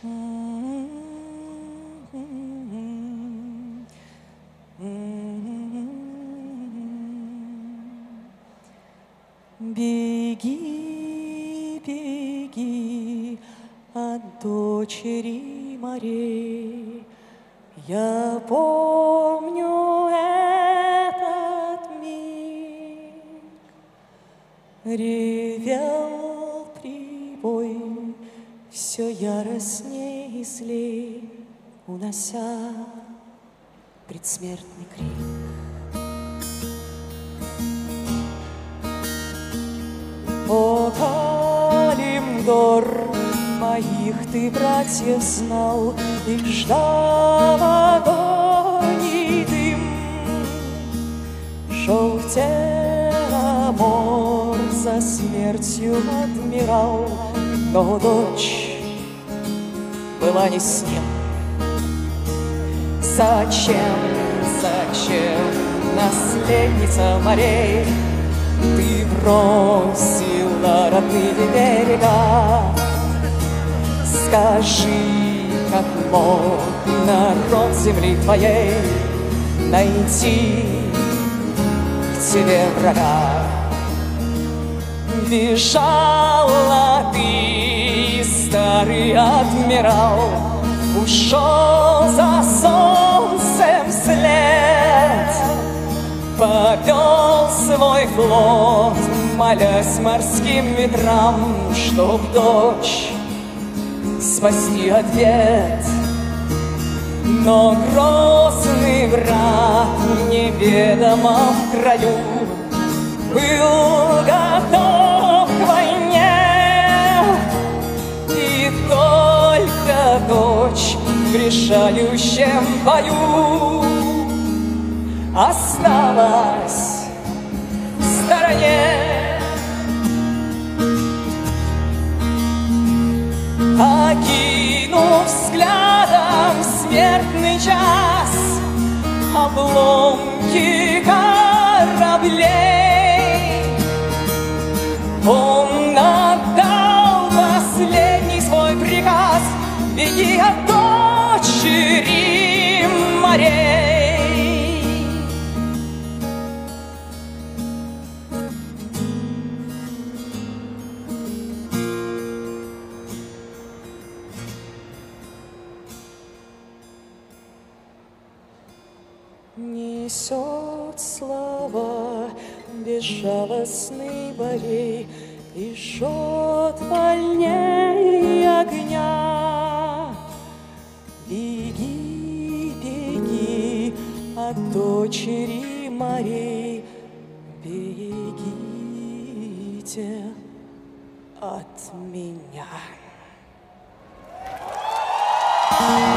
Беги, беги от дочери морей. Я помню этот миг. Ревел прибой, все яростней и злей, унося предсмертный крик. О, Калимдор, моих ты братьев знал, их ждал огонь и дым. Желтела мор за смертью адмирал, но дочь была не с ним. Зачем, наследница морей, ты бросила родные берега? Скажи, как мог народ земли твоей найти к тебе врага? Бежала ты, старый адмирал, ушел за солнцем вслед, повел свой флот, молясь морским ветрам, чтоб дочь спасти ответ. Но грозный враг в неведомом краю был готов к войне, и только дочь в решающем бою осталась в стороне. Окинув взглядом смертный час, обломки кораблей, он отдал последний свой приказ: беги от дочери морей. Несет слова безжалостный борей и жжет больней огня. Беги, беги от дочери морей, бегите от меня.